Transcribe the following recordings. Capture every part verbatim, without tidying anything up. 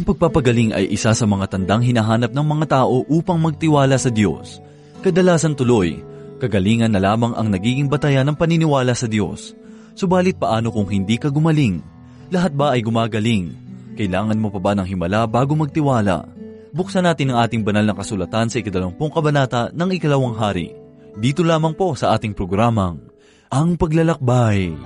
Ang pagpapagaling ay isa sa mga tandang hinahanap ng mga tao upang magtiwala sa Diyos. Kadalasan tuloy, kagalingan na lamang ang nagiging batayan ng paniniwala sa Diyos. Subalit paano kung hindi ka gumaling? Lahat ba ay gumagaling? Kailangan mo pa ba ng himala bago magtiwala? Buksan natin ang ating banal na kasulatan sa ikadalawampung kabanata ng ikalawang hari. Dito lamang po sa ating programang, Ang Paglalakbay.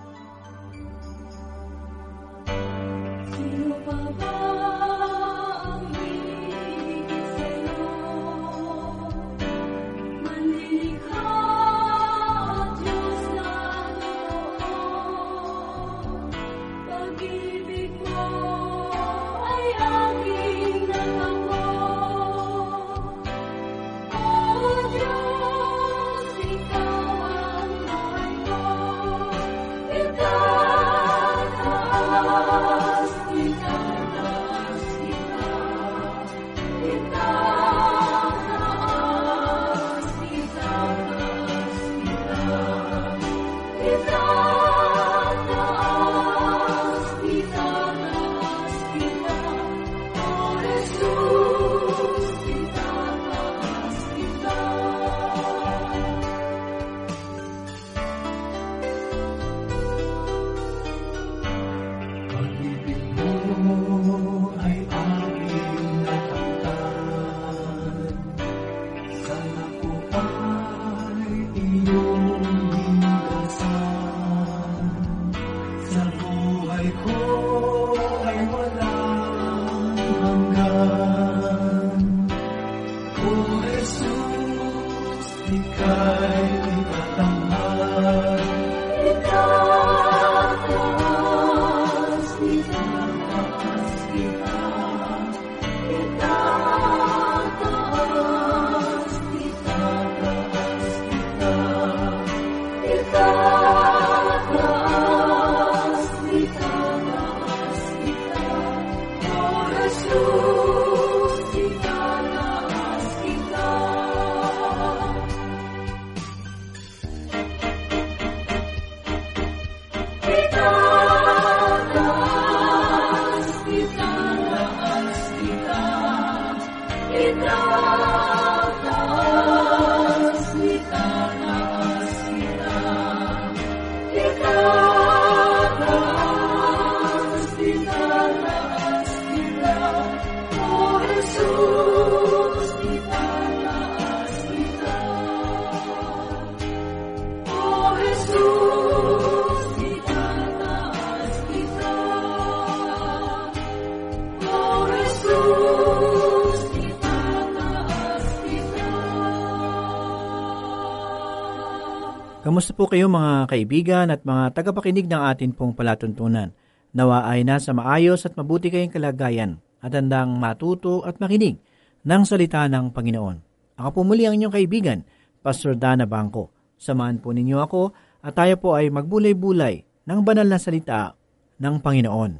Kamusta po kayo mga kaibigan at mga tagapakinig ng atin pong palatuntunan? Nawa ay nasa maayos at mabuti kayong kalagayan at handang matuto at makinig ng salita ng Panginoon. Ako po muli ang inyong kaibigan, Pastor Dana Bangko. Samahan po ninyo ako at tayo po ay magbulay-bulay ng banal na salita ng Panginoon.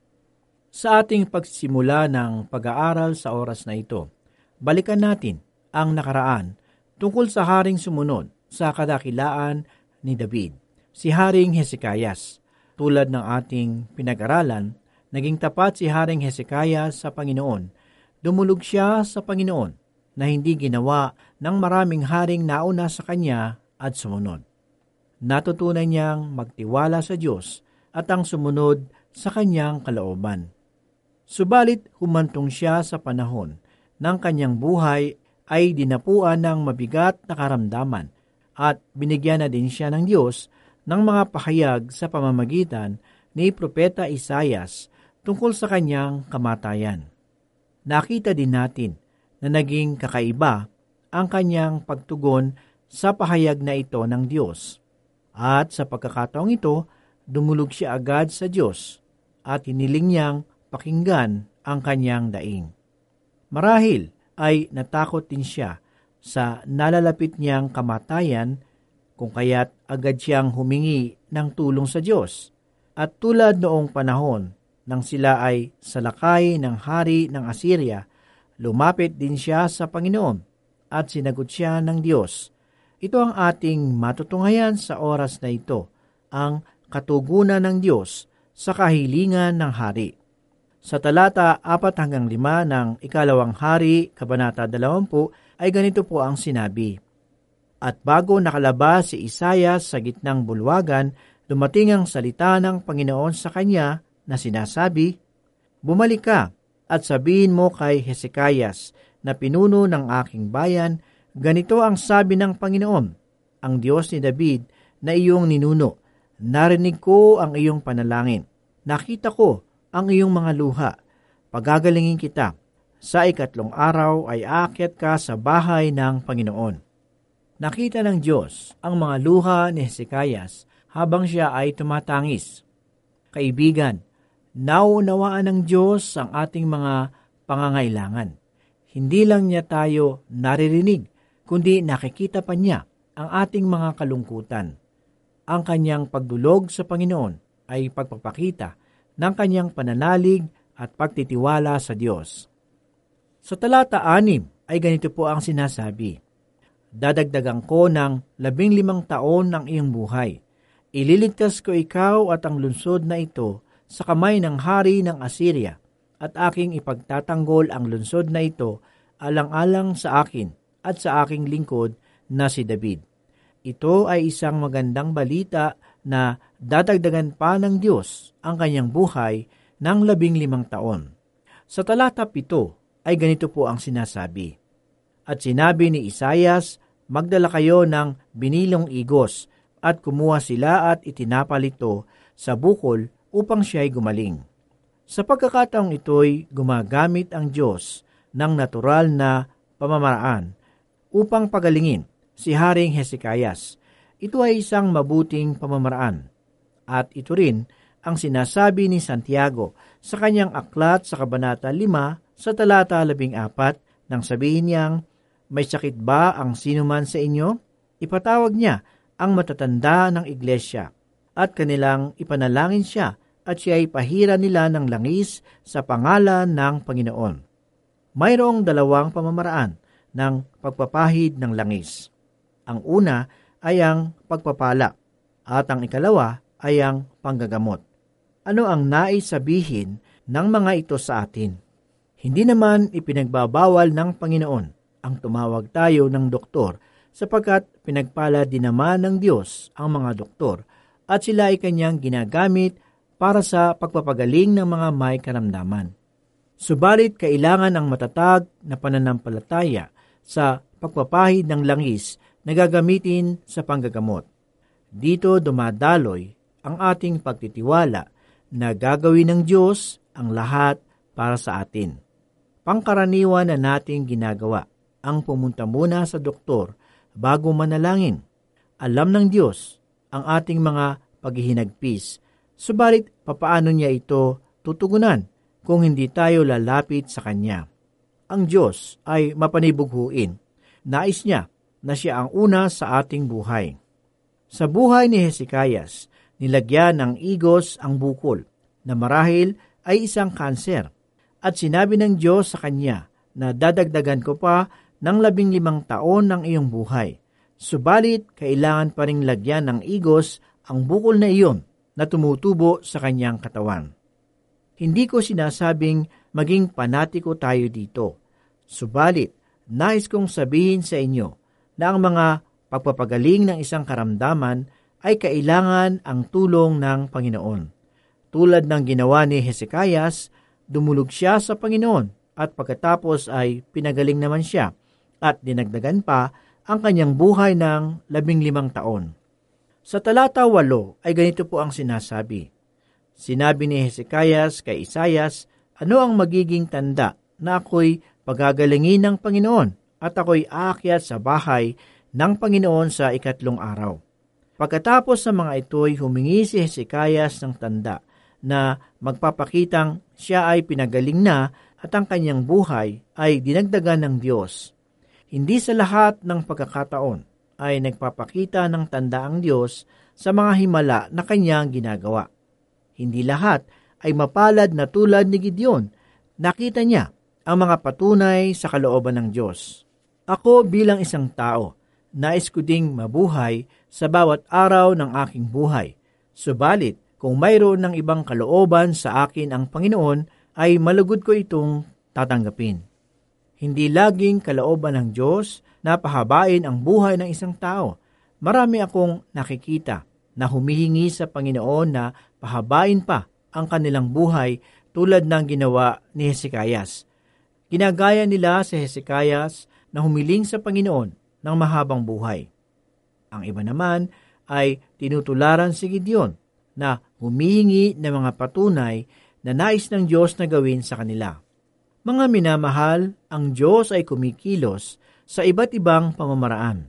Sa ating pagsimula ng pag-aaral sa oras na ito, balikan natin ang nakaraan tungkol sa haring sumunod sa kadakilaan ni David, si Haring Hezekias. Tulad ng ating pinag-aralan, naging tapat si Haring Hezekias sa Panginoon. Dumulog siya sa Panginoon na hindi ginawa ng maraming haring nauna sa kanya at sumunod. Natutunan niyang magtiwala sa Diyos at ang sumunod sa kanyang kalooban. Subalit humantong siya sa panahon ng kanyang buhay ay dinapuan ng mabigat na karamdaman at binigyan na din siya ng Diyos ng mga pahayag sa pamamagitan ni Propeta Isaias tungkol sa kanyang kamatayan. Nakita din natin na naging kakaiba ang kanyang pagtugon sa pahayag na ito ng Diyos. At sa pagkakataong ito, dumulog siya agad sa Diyos at hiniling niyang pakinggan ang kanyang daing. Marahil ay natakot din siya sa nalalapit niyang kamatayan, kung kaya't agad siyang humingi ng tulong sa Diyos. At tulad noong panahon nang sila ay salakay ng hari ng Assyria, lumapit din siya sa Panginoon at sinagot siya ng Diyos. Ito ang ating matutunghayan sa oras na ito, ang katugunan ng Diyos sa kahilingan ng hari. Sa talata apat hanggang lima ng ikalawang hari, kabanata dalawampu, ay ganito po ang sinabi. At bago nakalabas si Isaias sa gitnang bulwagan, dumating ang salita ng Panginoon sa kanya na sinasabi, Bumalik ka at sabihin mo kay Hezekias na pinuno ng aking bayan, ganito ang sabi ng Panginoon, ang Diyos ni David na iyong ninuno. Narinig ko ang iyong panalangin. Nakita ko ang iyong mga luha. Pagagalingin kita. Sa ikatlong araw ay aakyat ka sa bahay ng Panginoon. Nakita ng Diyos ang mga luha ni Hezekias habang siya ay tumatangis. Kaibigan, nauunawaan ng Diyos ang ating mga pangangailangan. Hindi lang niya tayo naririnig, kundi nakikita pa niya ang ating mga kalungkutan. Ang kanyang pagdulog sa Panginoon ay pagpapakita ng kanyang pananalig at pagtitiwala sa Diyos. Sa talata anim ay ganito po ang sinasabi, Dadagdagan ko ng labing limang taon ng iyong buhay. Ililigtas ko ikaw at ang lungsod na ito sa kamay ng hari ng Assyria, at aking ipagtatanggol ang lungsod na ito alang-alang sa akin at sa aking lingkod na si David. Ito ay isang magandang balita na dadagdagan pa ng Diyos ang kanyang buhay ng labing limang taon. Sa talata pito ay ganito po ang sinasabi, At sinabi ni Isaias, magdala kayo ng binilong igos, at kumuha sila at itinapal ito sa bukol upang siya'y gumaling. Sa pagkakataong ito'y gumagamit ang Diyos ng natural na pamamaraan upang pagalingin si Haring Hezekias. Ito ay isang mabuting pamamaraan. At ito rin ang sinasabi ni Santiago sa kanyang aklat sa Kabanata lima sa talata labing apat nang sabihin niyang, May sakit ba ang sinuman sa inyo? Ipatawag niya ang matatanda ng iglesia at kanilang ipanalangin siya at siya ay pahira nila ng langis sa pangalan ng Panginoon. Mayroong dalawang pamamaraan ng pagpapahid ng langis. Ang una ay ang pagpapala at ang ikalawa ay ang panggagamot. Ano ang nais sabihin ng mga ito sa atin? Hindi naman ipinagbabawal ng Panginoon ang tumawag tayo ng doktor sapagkat pinagpala din naman ng Diyos ang mga doktor at sila ay kanyang ginagamit para sa pagpapagaling ng mga may karamdaman. Subalit kailangan ang matatag na pananampalataya sa pagpapahid ng langis na gagamitin sa panggagamot. Dito dumadaloy ang ating pagtitiwala na gagawin ng Diyos ang lahat para sa atin. Pangkaraniwan na nating ginagawa ang pumunta muna sa doktor bago manalangin. Alam ng Diyos ang ating mga paghihinagpis, subalit papaano niya ito tutugunan kung hindi tayo lalapit sa Kanya? Ang Diyos ay mapanibughuin. Nais niya na siya ang una sa ating buhay. Sa buhay ni Hezekias, nilagyan ng igos ang bukol na marahil ay isang kanser at sinabi ng Diyos sa kanya na dadagdagan ko pa ng labing limang taon ng iyong buhay. Subalit, kailangan pa ring lagyan ng igos ang bukol na iyon na tumutubo sa kanyang katawan. Hindi ko sinasabing maging panatiko tayo dito. Subalit, nais kong sabihin sa inyo na ang mga pagpapagaling ng isang karamdaman ay kailangan ang tulong ng Panginoon. Tulad ng ginawa ni Hezekias, dumulog siya sa Panginoon at pagkatapos ay pinagaling naman siya at dinagdagan pa ang kanyang buhay ng labing limang taon. Sa talata walo ay ganito po ang sinasabi. Sinabi ni Hezekias kay Isaias, ano ang magiging tanda na ako'y pagagalingin ng Panginoon at ako'y aakyat sa bahay ng Panginoon sa ikatlong araw. Pagkatapos sa mga ito'y humingi si Hezekias ng tanda na magpapakitang siya ay pinagaling na at ang kanyang buhay ay dinagdagan ng Diyos. Hindi sa lahat ng pagkakataon ay nagpapakita ng tanda ang Diyos sa mga himala na kanyang ginagawa. Hindi lahat ay mapalad na tulad ni Gideon. Nakita niya ang mga patunay sa kalooban ng Diyos. Ako bilang isang tao, nais ko ding mabuhay sa bawat araw ng aking buhay. Subalit, kung mayroon ng ibang kalooban sa akin ang Panginoon, ay malugod ko itong tatanggapin. Hindi laging kalooban ng Diyos na pahabain ang buhay ng isang tao. Marami akong nakikita na humihingi sa Panginoon na pahabain pa ang kanilang buhay tulad ng ginawa ni Hezekias. Ginagaya nila si Hezekias na humiling sa Panginoon ng mahabang buhay. Ang iba naman ay tinutularan si Gideon na humihingi ng mga patunay na nais ng Diyos na gawin sa kanila. Mga minamahal, ang Diyos ay kumikilos sa iba't ibang pamamaraan.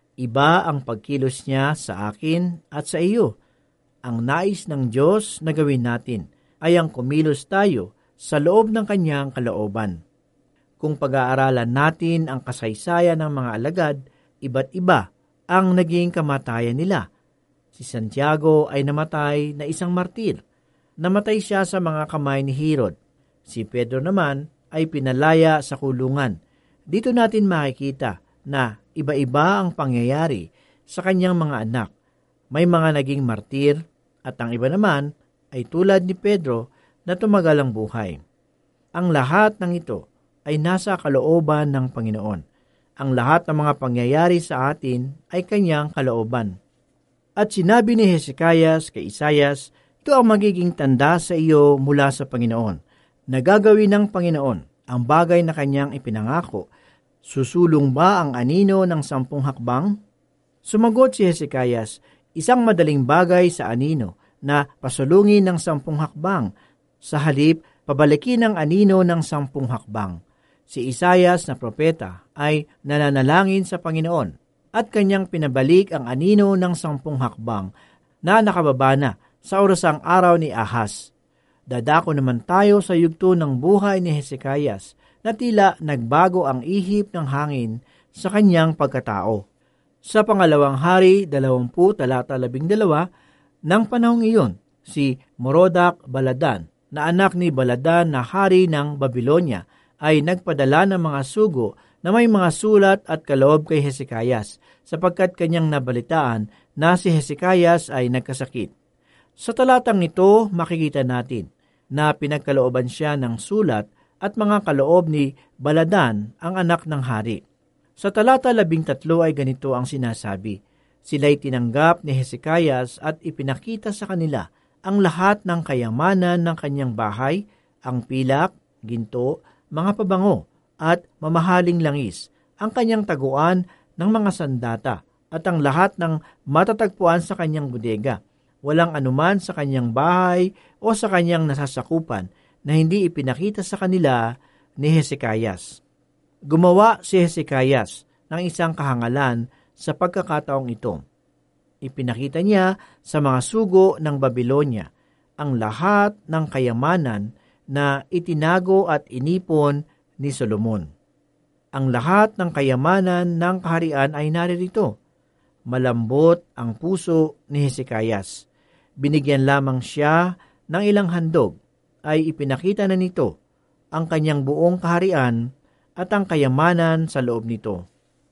Iba ang pagkilos niya sa akin at sa iyo. Ang nais ng Diyos na gawin natin ay ang kumilos tayo sa loob ng kanyang kalooban. Kung pag-aaralan natin ang kasaysayan ng mga alagad, iba't iba ang naging kamatayan nila. Si Santiago ay namatay na isang martir. Namatay siya sa mga kamay ni Herod. Si Pedro naman ay pinalaya sa kulungan. Dito natin makikita na iba-iba ang pangyayari sa kanyang mga anak. May mga naging martir at ang iba naman ay tulad ni Pedro na tumagal ang buhay. Ang lahat ng ito ay nasa kalooban ng Panginoon. Ang lahat ng mga pangyayari sa atin ay kanyang kalooban. At sinabi ni Hezekias kay Isaias, ito ang magiging tanda sa iyo mula sa Panginoon. Nagagawin ng Panginoon ang bagay na kanyang ipinangako. Susulong ba ang anino ng sampung hakbang? Sumagot si Hezekias, isang madaling bagay sa anino na pasulungin ng sampung hakbang. Sa halip, pabalikin ang anino ng sampung hakbang. Si Isaias na propeta ay nananalangin sa Panginoon at kanyang pinabalik ang anino ng sampung hakbang na nakababa na sa orasang araw ni Ahaz. Dadako naman tayo sa yugto ng buhay ni Hezekias na tila nagbago ang ihip ng hangin sa kanyang pagkatao. Sa pangalawang hari, dalawampu talata labing dalawa, ng panahong iyon, si Merodach Baladan, na anak ni Baladan na hari ng Babylonia, ay nagpadala ng mga sugo na may mga sulat at kaloob kay Hezekias, sapagkat kanyang nabalitaan na si Hezekias ay nagkasakit. Sa talatang ito, makikita natin na pinagkalooban siya ng sulat at mga kaloob ni Baladan, ang anak ng hari. Sa talata labing tatlo ay ganito ang sinasabi, sila'y tinanggap ni Hezekias at ipinakita sa kanila ang lahat ng kayamanan ng kanyang bahay, ang pilak, ginto, mga pabango, at mamahaling langis, ang kanyang taguan ng mga sandata, at ang lahat ng matatagpuan sa kanyang bodega. Walang anuman sa kanyang bahay o sa kanyang nasasakupan na hindi ipinakita sa kanila ni Hezekias. Gumawa si Hezekias ng isang kahangalan sa pagkakataong ito. Ipinakita niya sa mga sugo ng Babylonia ang lahat ng kayamanan na itinago at inipon ni Solomon. Ang lahat ng kayamanan ng kaharian ay naririto. Malambot ang puso ni Hezekias. Binigyan lamang siya ng ilang handog, ay ipinakita na nito ang kanyang buong kaharian at ang kayamanan sa loob nito.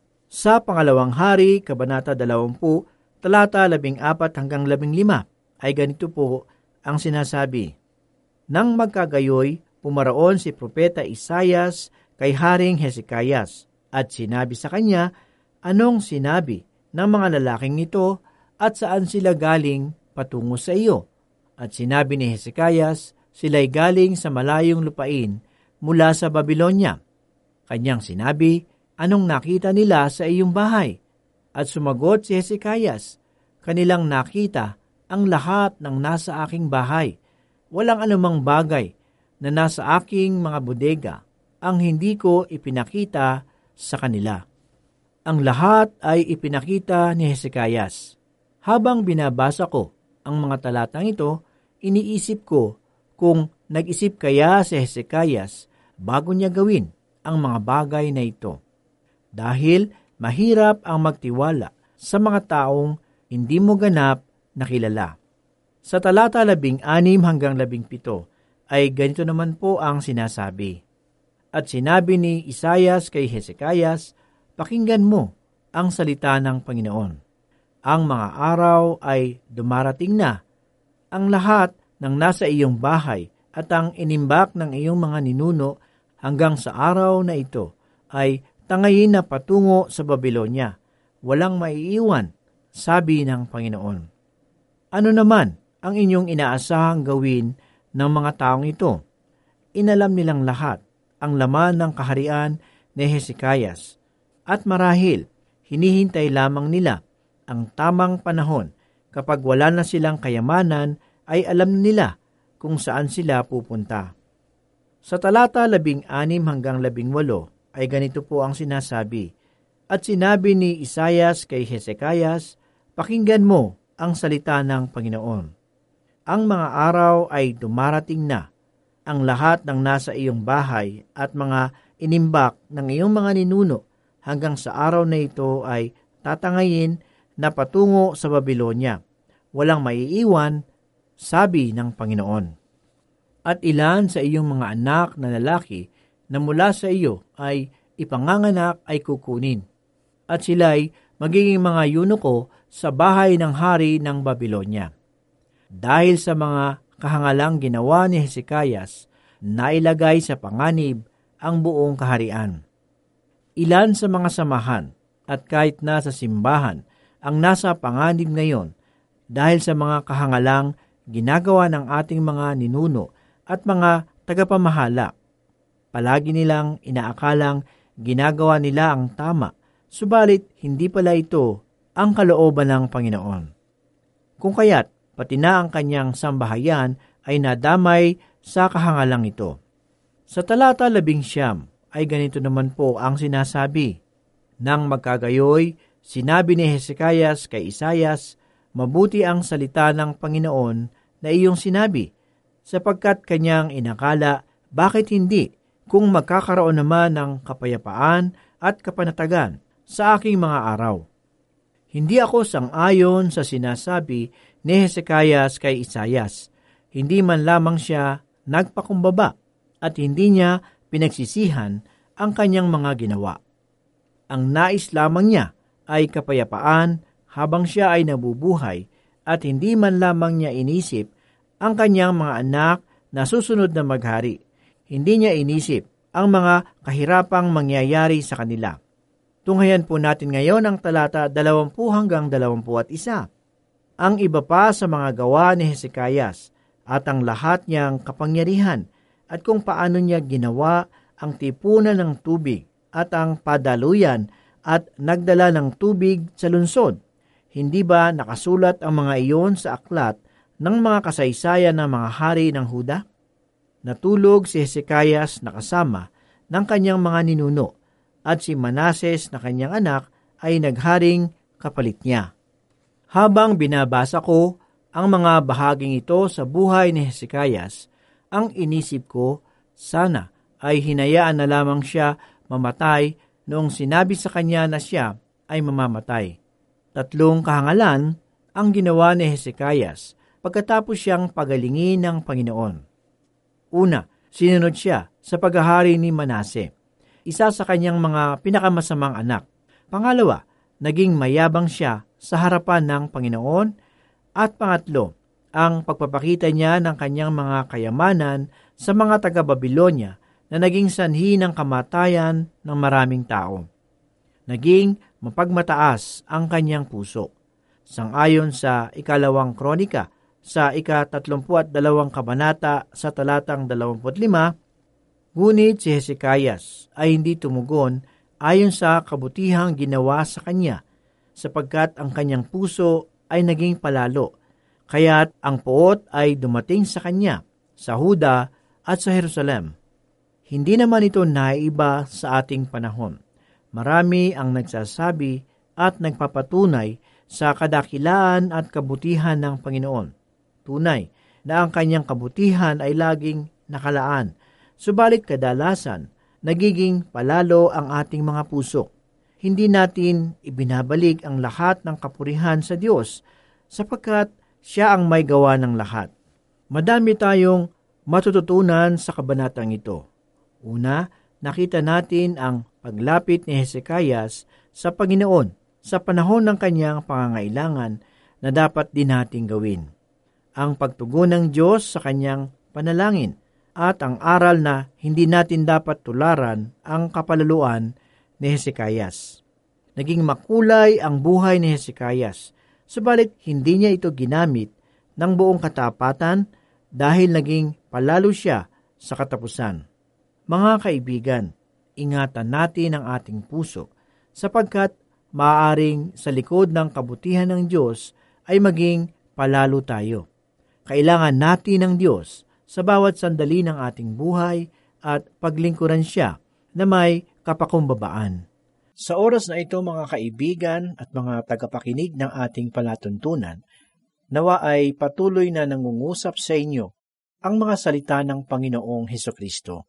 Sa pangalawang hari, kabanata dalawampu, talata labing apat hanggang labing lima, ay ganito po ang sinasabi. Nang magkagayoy, pumaraon si Propeta Isaias kay Haring Hezekias, at sinabi sa kanya, anong sinabi ng mga lalaking ito at saan sila galing patungo sa iyo? At sinabi ni Hezekias, sila'y galing sa malayong lupain mula sa Babylonia. Kanyang sinabi, anong nakita nila sa iyong bahay? At sumagot si Hezekias, kanilang nakita ang lahat ng nasa aking bahay. Walang anumang bagay na nasa aking mga bodega ang hindi ko ipinakita sa kanila. Ang lahat ay ipinakita ni Hezekias. Habang binabasa ko ang mga talatang ito, iniisip ko kung nag-isip kaya si Hezekias bago niya gawin ang mga bagay na ito. Dahil mahirap ang magtiwala sa mga taong hindi mo ganap na kilala. Sa talata labing anim hanggang labing pito ay ganito naman po ang sinasabi. At sinabi ni Isaias kay Hezekias, pakinggan mo ang salita ng Panginoon. Ang mga araw ay dumarating na. Ang lahat ng nasa iyong bahay at ang inimbak ng iyong mga ninuno hanggang sa araw na ito ay tangayin na patungo sa Babylonia. Walang maiiwan, sabi ng Panginoon. Ano naman ang inyong inaasahang gawin ng mga taong ito? Inalam nilang lahat ang laman ng kaharian ni Hezekias, at marahil hinihintay lamang nila ang tamang panahon. Kapag wala na silang kayamanan, ay alam nila kung saan sila pupunta. Sa talata labing anim hanggang labing walo ay ganito po ang sinasabi, At sinabi ni Isaias kay Hezekias, Pakinggan mo ang salita ng Panginoon. Ang mga araw ay dumarating na. Ang lahat ng nasa iyong bahay at mga inimbak ng iyong mga ninuno hanggang sa araw na ito ay tatangayin na patungo sa Babylonia. Walang maiiwan, sabi ng Panginoon. At ilan sa iyong mga anak na lalaki na mula sa iyo ay ipanganganak ay kukunin. At sila'y magiging mga eunuko sa bahay ng hari ng Babylonia. Dahil sa mga kahangalang ginawa ni Hezekias, nailagay sa panganib ang buong kaharian. Ilan sa mga samahan at kahit nasa simbahan ang nasa panganib ngayon dahil sa mga kahangalang ginagawa ng ating mga ninuno at mga tagapamahala. Palagi nilang inaakalang ginagawa nila ang tama, subalit hindi pala ito ang kalooban ng Panginoon. Kung kaya't pati na ang kanyang sambahayan ay nadamay sa kahangalang ito. Sa talata labing siyam ay ganito naman po ang sinasabi, Nang magkagayoy, sinabi ni Hezekias kay Isaias, Mabuti ang salita ng Panginoon na iyong sinabi, sapagkat kanyang inakala, bakit hindi, kung magkakaroon naman ng kapayapaan at kapanatagan sa aking mga araw. Hindi ako sang-ayon sa sinasabi ni Hezekias kay Isaias. Hindi man lamang siya nagpakumbaba at hindi niya pinagsisihan ang kanyang mga ginawa. Ang nais lamang niya ay kapayapaan habang siya ay nabubuhay at hindi man lamang niya inisip ang kanyang mga anak na susunod na maghari. Hindi niya inisip ang mga kahirapang mangyayari sa kanila. Tunghayan po natin ngayon ang talata dalawampu hanggang dalawampu at isa. Ang iba pa sa mga gawa ni Hezekias at ang lahat niyang kapangyarihan at kung paano niya ginawa ang tipunan ng tubig at ang padaluyan at nagdala ng tubig sa lunsod. Hindi ba nakasulat ang mga iyon sa aklat ng mga kasaysayan ng mga hari ng Huda? Natulog si Hezekias na kasama ng kanyang mga ninuno at si Manases na kanyang anak ay nagharing kapalit niya. Habang binabasa ko ang mga bahaging ito sa buhay ni Hezekias, ang inisip ko, sana ay hinayaan na lamang siya mamatay noong sinabi sa kanya na siya ay mamamatay. Tatlong kahangalan ang ginawa ni Hezekias pagkatapos siyang pagalingin ng Panginoon. Una, sinunod siya sa paghahari ni Manase, isa sa kanyang mga pinakamasamang anak. Pangalawa, naging mayabang siya sa harapan ng Panginoon. At pangatlo, ang pagpapakita niya ng kanyang mga kayamanan sa mga taga-Babylonia na naging sanhi ng kamatayan ng maraming tao. Naging mapagmataas ang kanyang puso. Sangayon sa ikalawang kronika, sa ika-tatlumpu at dalawang kabanata sa talatang dalawampu't lima, ngunit si Hezekias ay hindi tumugon ayon sa kabutihang ginawa sa kanya, sapagkat ang kanyang puso ay naging palalo, kaya't ang puot ay dumating sa kanya, sa Huda at sa Jerusalem. Hindi naman ito naiiba sa ating panahon. Marami ang nagsasabi at nagpapatunay sa kadakilaan at kabutihan ng Panginoon. Tunay na ang kanyang kabutihan ay laging nakalaan, subalit kadalasan nagiging palalo ang ating mga puso. Hindi natin ibinabalik ang lahat ng kapurihan sa Diyos sapagkat siya ang may gawa ng lahat. Madami tayong matututunan sa kabanatang ito. Una, nakita natin ang paglapit ni Hezekias sa Panginoon sa panahon ng kanyang pangangailangan na dapat din nating gawin. Ang pagtugon ng Diyos sa kanyang panalangin, at ang aral na hindi natin dapat tularan ang kapalaluan ni Hezekias. Naging makulay ang buhay ni Hezekias, subalit hindi niya ito ginamit ng buong katapatan dahil naging palalo siya sa katapusan. Mga kaibigan, ingatan natin ang ating puso sapagkat maaaring sa likod ng kabutihan ng Diyos ay maging palalo tayo. Kailangan natin ng Diyos sa bawat sandali ng ating buhay at paglingkuran siya na may kapakumbabaan. Sa oras na ito mga kaibigan at mga tagapakinig ng ating palatuntunan, nawa ay patuloy na nangungusap sa inyo ang mga salita ng Panginoong Hesukristo.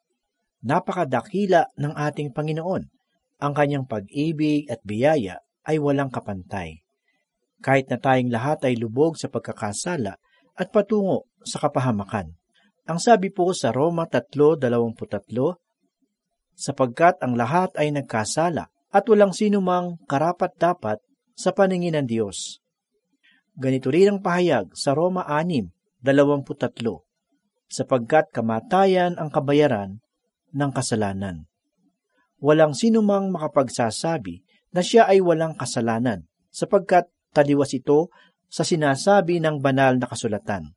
Napakadakila ng ating Panginoon. Ang kanyang pag-ibig at biyaya ay walang kapantay. Kahit na tayong lahat ay lubog sa pagkakasala at patungo sa kapahamakan. Ang sabi po sa Roma three twenty-three, sapagkat ang lahat ay nagkasala at walang sinumang karapat-dapat sa paningin ng Diyos. Ganito rin ang pahayag sa Roma six twenty-three, sapagkat kamatayan ang kabayaran ng kasalanan. Walang sinumang makapagsasabi na siya ay walang kasalanan, sapagkat taliwas ito sa sinasabi ng banal na kasulatan.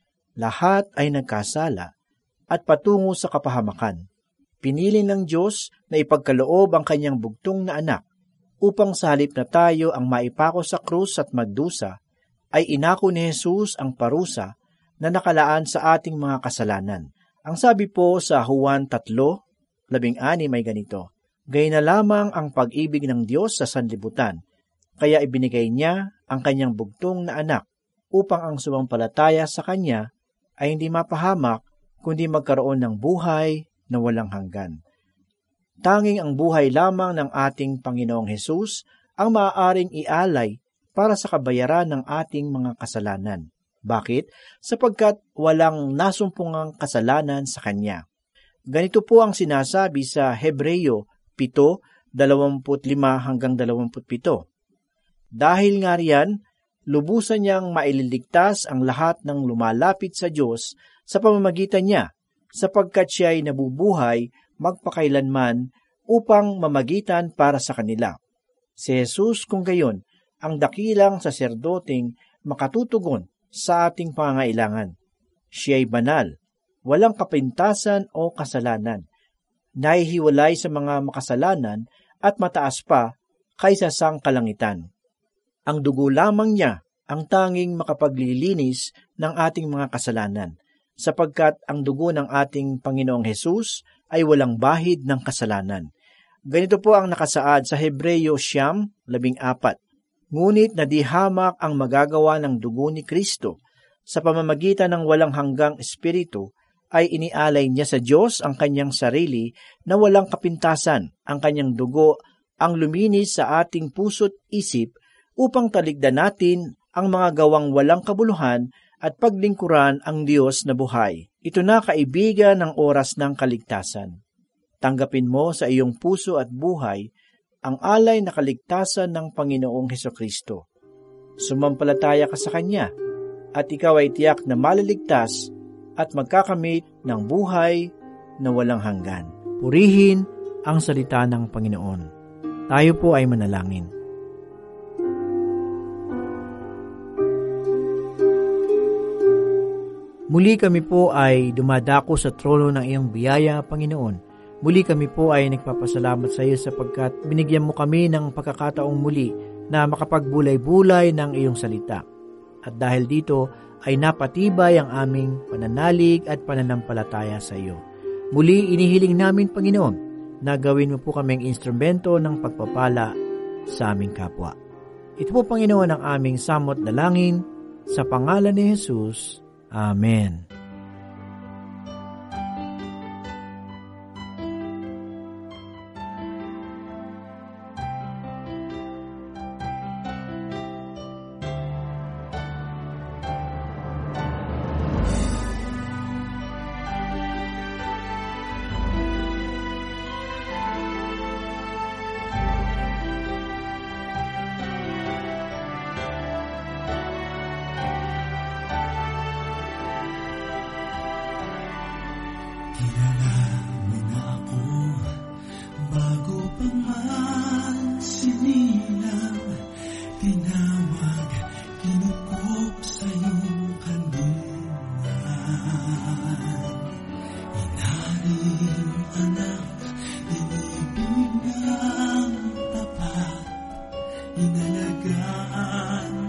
Lahat ay nagkasala at patungo sa kapahamakan. Pinili ng Diyos na ipagkaloob ang kanyang bugtong na anak upang sa halip na tayo ang maipako sa krus at magdusa, ay inako ni Jesus ang parusa na nakalaan sa ating mga kasalanan. Ang sabi po sa Juan three sixteen may ganito, "Gayon na lamang ang pag-ibig ng Diyos sa sanlibutan, kaya ibinigay niya ang kanyang bugtong na anak upang ang sumampalataya sa kanya ay hindi mapahamak kundi magkaroon ng buhay na walang hanggan." Tanging ang buhay lamang ng ating Panginoong Hesus ang maaaring ialay para sa kabayaran ng ating mga kasalanan. Bakit? Sapagkat walang nasumpungang kasalanan sa Kanya. Ganito po ang sinasabi sa Hebreo seven twenty-five hanggang twenty-seven. Dahil nga riyan, lubusan niyang maililigtas ang lahat ng lumalapit sa Diyos sa pamamagitan niya, sapagkat siya ay nabubuhay magpakailanman upang mamagitan para sa kanila. Si Jesus kung gayon, ang dakilang saserdoting makatutugon sa ating pangangailangan. Siya ay banal, walang kapintasan o kasalanan, nahihiwalay sa mga makasalanan at mataas pa kaysa sang kalangitan. Ang dugo lamang niya ang tanging makapaglilinis ng ating mga kasalanan, sapagkat ang dugo ng ating Panginoong Hesus ay walang bahid ng kasalanan. Ganito po ang nakasaad sa Hebreo siyam, labing apat. Ngunit nadihamak ang magagawa ng dugo ni Kristo. Sa pamamagitan ng walang hanggang espiritu, ay inialay niya sa Diyos ang kanyang sarili na walang kapintasan. Ang kanyang dugo ang luminis sa ating puso't isip upang taligdan natin ang mga gawang walang kabuluhan at paglingkuran ang Diyos na buhay. Ito na kaibigan ng oras ng kaligtasan. Tanggapin mo sa iyong puso at buhay ang alay na kaligtasan ng Panginoong Hesukristo. Sumampalataya ka sa Kanya at ikaw ay tiyak na maliligtas at magkakamit ng buhay na walang hanggan. Purihin ang salita ng Panginoon. Tayo po ay manalangin. Muli kami po ay dumadako sa trono ng iyong biyaya, Panginoon. Muli kami po ay nagpapasalamat sa iyo sapagkat binigyan mo kami ng pagkakataong muli na makapagbulay-bulay ng iyong salita. At dahil dito ay napatibay ang aming pananalig at pananampalataya sa iyo. Muli inihiling namin, Panginoon, na gawin mo po kaming instrumento ng pagpapala sa aming kapwa. Ito po, Panginoon, ang aming samot dalangin sa pangalan ni Jesus. Amen. tinawag, kinukop sa iyong kanlungan. Inaring anak, inibig ng tapat, inalagaan